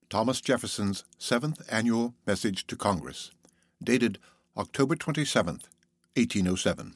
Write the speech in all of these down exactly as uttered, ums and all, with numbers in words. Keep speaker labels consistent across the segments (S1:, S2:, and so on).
S1: Thomas Jefferson's seventh Annual Message to Congress, dated October twenty-seventh, eighteen oh seven.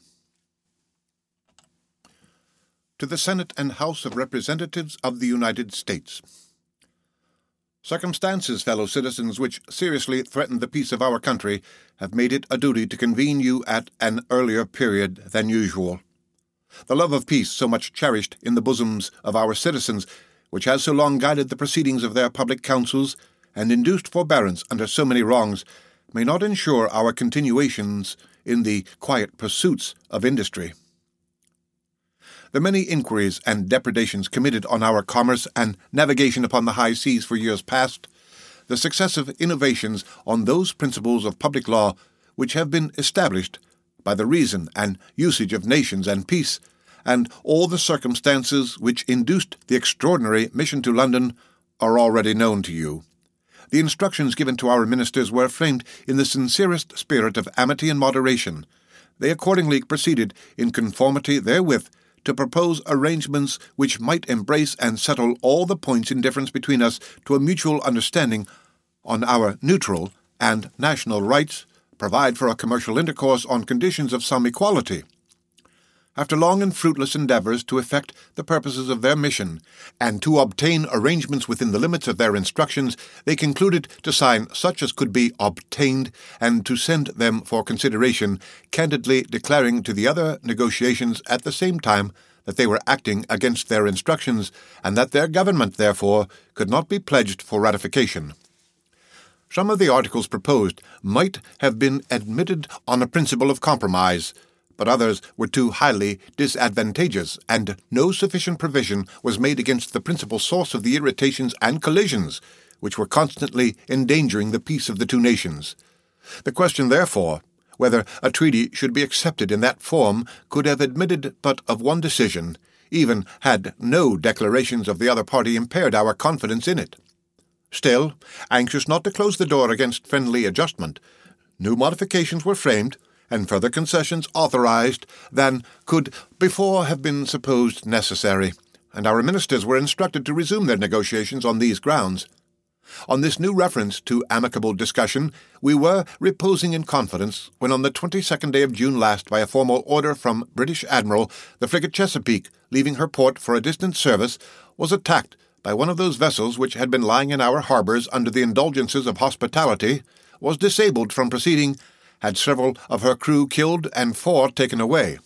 S1: To the Senate and House of Representatives of the United States. Circumstances, fellow citizens, which seriously threaten the peace of our country, have made it a duty to convene you at an earlier period than usual. The love of peace, so much cherished in the bosoms of our citizens, which has so long guided the proceedings of their public councils, and induced forbearance under so many wrongs, may not ensure our continuations in the quiet pursuits of industry. The many inquiries and depredations committed on our commerce and navigation upon the high seas for years past, the successive innovations on those principles of public law which have been established by the reason and usage of nations and peace, and all the circumstances which induced the extraordinary mission to London, are already known to you. The instructions given to our ministers were framed in the sincerest spirit of amity and moderation. They accordingly proceeded in conformity therewith to propose arrangements which might embrace and settle all the points in difference between us to a mutual understanding on our neutral and national rights, provide for a commercial intercourse on conditions of some equality. After long and fruitless endeavors to effect the purposes of their mission, and to obtain arrangements within the limits of their instructions, they concluded to sign such as could be obtained, and to send them for consideration, candidly declaring to the other negotiations at the same time that they were acting against their instructions, and that their government, therefore, could not be pledged for ratification. Some of the articles proposed might have been admitted on a principle of compromise, but others were too highly disadvantageous, and no sufficient provision was made against the principal source of the irritations and collisions which were constantly endangering the peace of the two nations. The question, therefore, whether a treaty should be accepted in that form, could have admitted but of one decision, even had no declarations of the other party impaired our confidence in it. Still, anxious not to close the door against friendly adjustment, new modifications were framed, and further concessions authorized than could before have been supposed necessary, and our ministers were instructed to resume their negotiations on these grounds. On this new reference to amicable discussion, we were reposing in confidence when on the twenty-second day of June last, by a formal order from British Admiral, the frigate Chesapeake, leaving her port for a distant service, was attacked by one of those vessels which had been lying in our harbors under the indulgences of hospitality, was disabled from proceeding, had several of her crew killed and four taken away.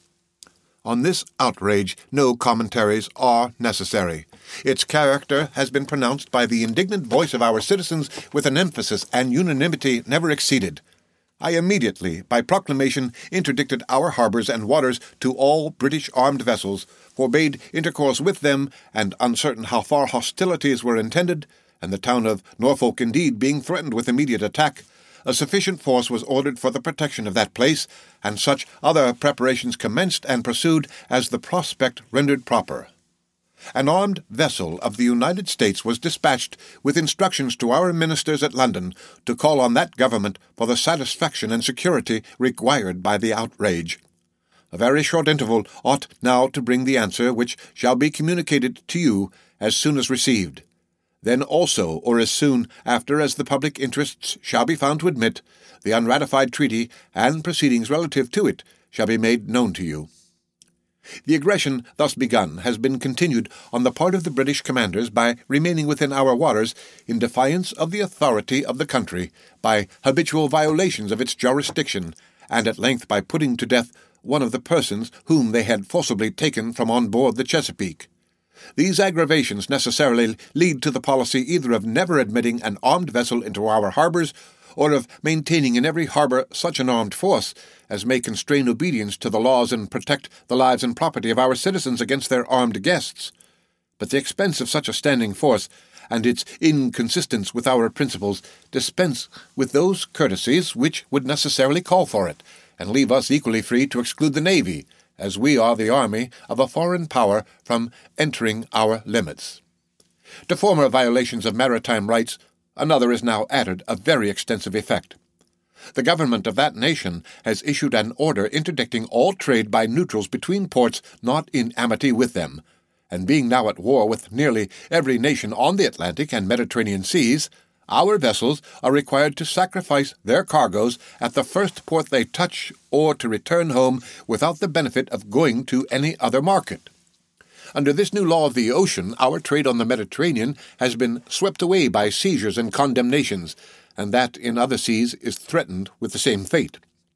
S1: On this outrage no commentaries are necessary. Its character has been pronounced by the indignant voice of our citizens with an emphasis and unanimity never exceeded. I immediately, by proclamation, interdicted our harbors and waters to all British armed vessels, forbade intercourse with them, and uncertain how far hostilities were intended, and the town of Norfolk indeed being threatened with immediate attack, a sufficient force was ordered for the protection of that place, and such other preparations commenced and pursued as the prospect rendered proper. An armed vessel of the United States was dispatched with instructions to our ministers at London to call on that government for the satisfaction and security required by the outrage. A very short interval ought now to bring the answer, which shall be communicated to you as soon as received. Then also, or as soon after as the public interests shall be found to admit, the unratified treaty and proceedings relative to it shall be made known to you. The aggression thus begun has been continued on the part of the British commanders by remaining within our waters in defiance of the authority of the country, by habitual violations of its jurisdiction, and at length by putting to death one of the persons whom they had forcibly taken from on board the Chesapeake. These aggravations necessarily lead to the policy either of never admitting an armed vessel into our harbors, or of maintaining in every harbor such an armed force as may constrain obedience to the laws and protect the lives and property of our citizens against their armed guests. But the expense of such a standing force, and its inconsistence with our principles, dispense with those courtesies which would necessarily call for it, and leave us equally free to exclude the navy, as we are the army of a foreign power, from entering our limits. To former violations of maritime rights, another is now added of very extensive effect. The government of that nation has issued an order interdicting all trade by neutrals between ports not in amity with them, and being now at war with nearly every nation on the Atlantic and Mediterranean seas, our vessels are required to sacrifice their cargoes at the first port they touch or to return home without the benefit of going to any other market. Under this new law of the ocean, our trade on the Mediterranean has been swept away by seizures and condemnations, and that in other seas is threatened with the same fate.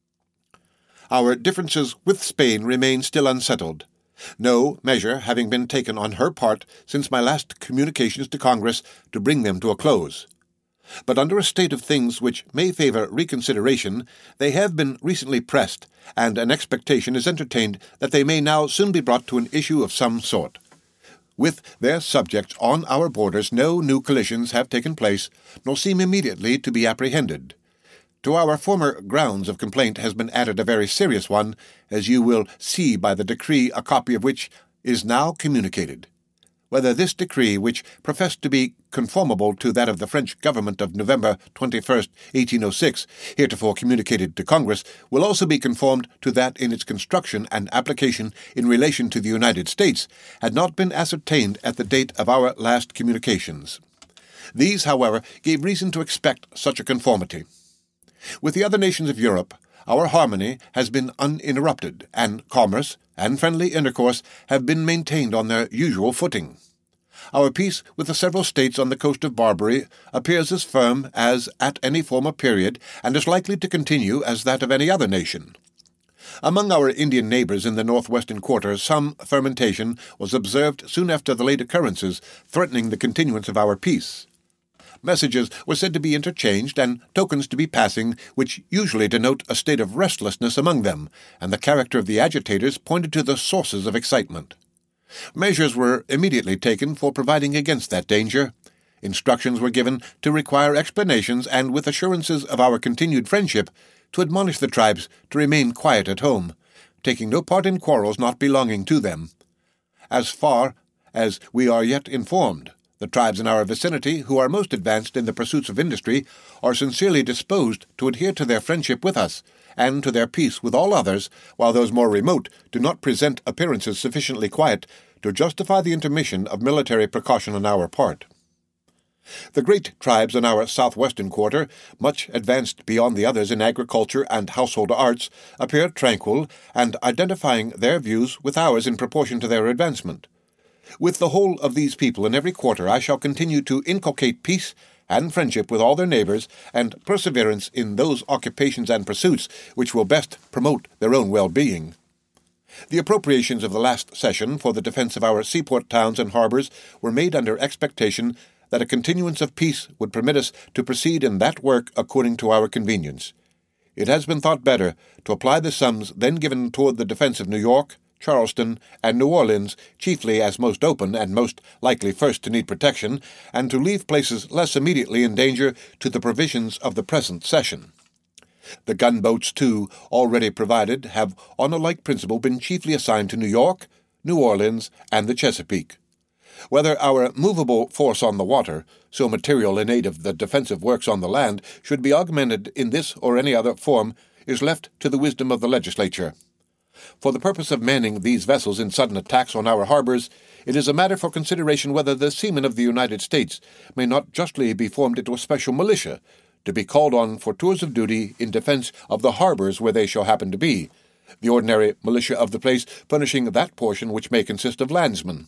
S1: Our differences with Spain remain still unsettled, no measure having been taken on her part since my last communications to Congress to bring them to a close. But under a state of things which may favor reconsideration, they have been recently pressed, and an expectation is entertained that they may now soon be brought to an issue of some sort. With their subjects on our borders, no new collisions have taken place, nor seem immediately to be apprehended. To our former grounds of complaint has been added a very serious one, as you will see by the decree, a copy of which is now communicated. Whether this decree, which professed to be conformable to that of the French government of November twenty-first, eighteen oh six, heretofore communicated to Congress, will also be conformed to that in its construction and application in relation to the United States, had not been ascertained at the date of our last communications. These, however, gave reason to expect such a conformity. With the other nations of Europe, our harmony has been uninterrupted, and commerce and friendly intercourse have been maintained on their usual footing. Our peace with the several states on the coast of Barbary appears as firm as at any former period, and as likely to continue as that of any other nation. Among our Indian neighbors in the northwestern quarter, some fermentation was observed soon after the late occurrences, threatening the continuance of our peace. Messages were said to be interchanged, and tokens to be passing, which usually denote a state of restlessness among them, and the character of the agitators pointed to the sources of excitement. Measures were immediately taken for providing against that danger. Instructions were given to require explanations, and with assurances of our continued friendship, to admonish the tribes to remain quiet at home, taking no part in quarrels not belonging to them. As far as we are yet informed, the tribes in our vicinity, who are most advanced in the pursuits of industry, are sincerely disposed to adhere to their friendship with us, and to their peace with all others, while those more remote do not present appearances sufficiently quiet to justify the intermission of military precaution on our part. The great tribes in our southwestern quarter, much advanced beyond the others in agriculture and household arts, appear tranquil, and identifying their views with ours in proportion to their advancement. With the whole of these people in every quarter I shall continue to inculcate peace and friendship with all their neighbors, and perseverance in those occupations and pursuits which will best promote their own well-being. The appropriations of the last session for the defense of our seaport towns and harbors were made under expectation that a continuance of peace would permit us to proceed in that work according to our convenience. It has been thought better to apply the sums then given toward the defense of New York, Charleston, and New Orleans, chiefly as most open and most likely first to need protection, and to leave places less immediately in danger to the provisions of the present session. The gunboats, too, already provided, have on a like principle been chiefly assigned to New York, New Orleans, and the Chesapeake. Whether our movable force on the water, so material in aid of the defensive works on the land, should be augmented in this or any other form is left to the wisdom of the legislature. For the purpose of manning these vessels in sudden attacks on our harbors, it is a matter for consideration whether the seamen of the United States may not justly be formed into a special militia, to be called on for tours of duty in defense of the harbors where they shall happen to be, the ordinary militia of the place furnishing that portion which may consist of landsmen.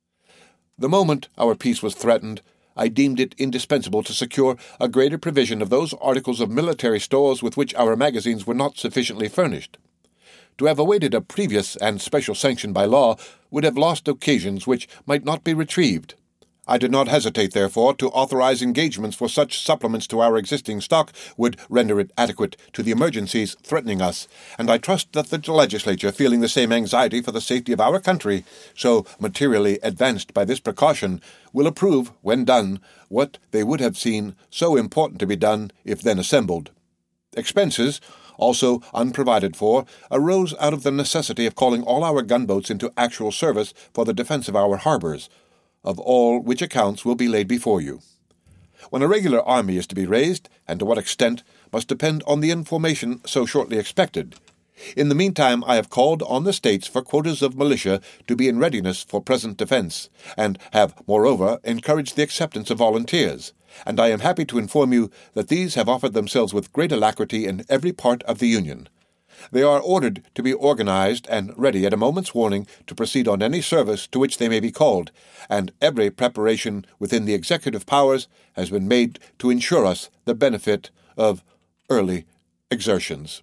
S1: The moment our peace was threatened, I deemed it indispensable to secure a greater provision of those articles of military stores with which our magazines were not sufficiently furnished. To have awaited a previous and special sanction by law would have lost occasions which might not be retrieved. I did not hesitate, therefore, to authorize engagements for such supplements to our existing stock would render it adequate to the emergencies threatening us, and I trust that the legislature, feeling the same anxiety for the safety of our country, so materially advanced by this precaution, will approve, when done, what they would have seen so important to be done if then assembled. Expenses, also unprovided for, arose out of the necessity of calling all our gunboats into actual service for the defense of our harbors, of all which accounts will be laid before you. When a regular army is to be raised, and to what extent, must depend on the information so shortly expected. In the meantime I have called on the states for quotas of militia to be in readiness for present defense, and have, moreover, encouraged the acceptance of volunteers, and I am happy to inform you that these have offered themselves with great alacrity in every part of the Union. They are ordered to be organized and ready at a moment's warning to proceed on any service to which they may be called, and every preparation within the executive powers has been made to ensure us the benefit of early exertions.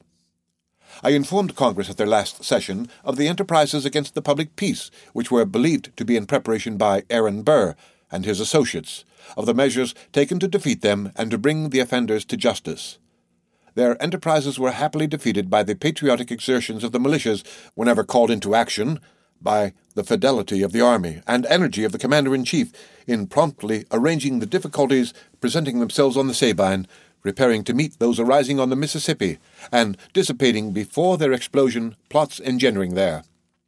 S1: I informed Congress at their last session of the enterprises against the public peace which were believed to be in preparation by Aaron Burr and his associates, of the measures taken to defeat them and to bring the offenders to justice. Their enterprises were happily defeated by the patriotic exertions of the militias whenever called into action, by the fidelity of the army and energy of the commander-in-chief in promptly arranging the difficulties presenting themselves on the Sabine, preparing to meet those arising on the Mississippi, and dissipating before their explosion plots engendering there.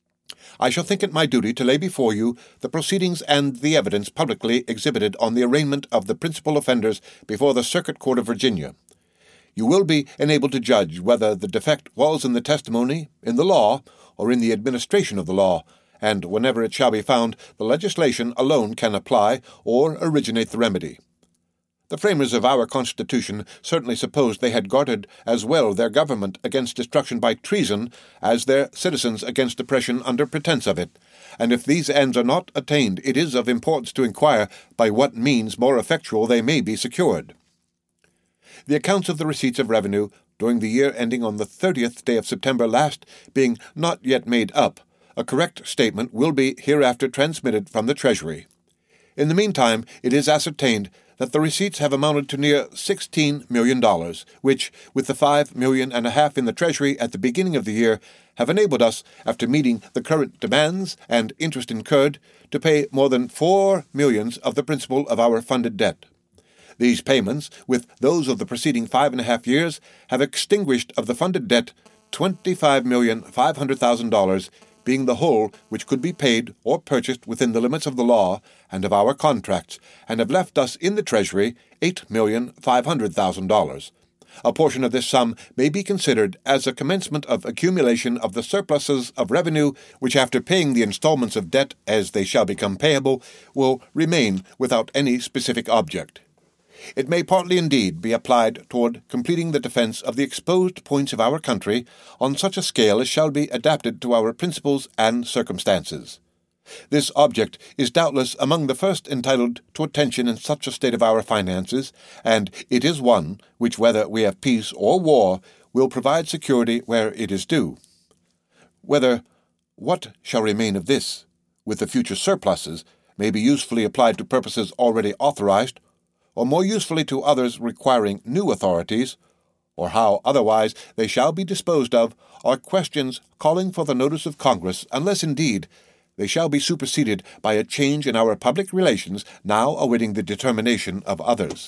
S1: I shall think it my duty to lay before you the proceedings and the evidence publicly exhibited on the arraignment of the principal offenders before the Circuit Court of Virginia. You will be enabled to judge whether the defect was in the testimony, in the law, or in the administration of the law, and whenever it shall be found, the legislation alone can apply or originate the remedy. The framers of our Constitution certainly supposed they had guarded as well their government against destruction by treason as their citizens against oppression under pretence of it, and if these ends are not attained, it is of importance to inquire by what means more effectual they may be secured. The accounts of the receipts of revenue during the year ending on the thirtieth day of September last being not yet made up, a correct statement will be hereafter transmitted from the Treasury. In the meantime, it is ascertained that the receipts have amounted to near sixteen million dollars, which, with the five million and a half in the Treasury at the beginning of the year, have enabled us, after meeting the current demands and interest incurred, to pay more than four millions of the principal of our funded debt. These payments, with those of the preceding five and a half years, have extinguished of the funded debt twenty-five million five hundred thousand dollars, being the whole which could be paid or purchased within the limits of the law and of our contracts, and have left us in the Treasury eight million five hundred thousand dollars. A portion of this sum may be considered as a commencement of accumulation of the surpluses of revenue which, after paying the installments of debt as they shall become payable, will remain without any specific object. It may partly indeed be applied toward completing the defense of the exposed points of our country on such a scale as shall be adapted to our principles and circumstances. This object is doubtless among the first entitled to attention in such a state of our finances, and it is one which, whether we have peace or war, will provide security where it is due. Whether what shall remain of this, with the future surpluses, may be usefully applied to purposes already authorized, or more usefully to others requiring new authorities, or how otherwise they shall be disposed of, are questions calling for the notice of Congress, unless, indeed, they shall be superseded by a change in our public relations now awaiting the determination of others.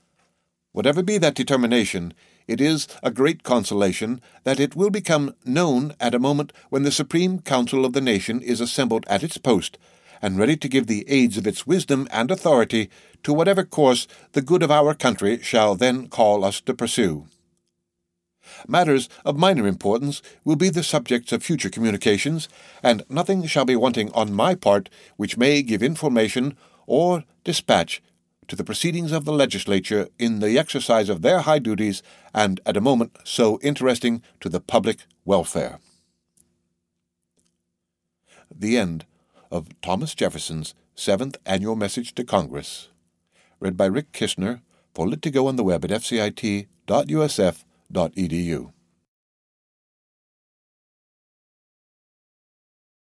S1: Whatever be that determination, it is a great consolation that it will become known at a moment when the Supreme Council of the nation is assembled at its post, and ready to give the aids of its wisdom and authority to whatever course the good of our country shall then call us to pursue. Matters of minor importance will be the subjects of future communications, and nothing shall be wanting on my part which may give information or dispatch to the proceedings of the legislature in the exercise of their high duties, and at a moment so interesting to the public welfare. The end of Thomas Jefferson's Seventh Annual Message to Congress. Read by Rick Kistner for Lit to Go on the web at f c i t dot u s f dot e d u.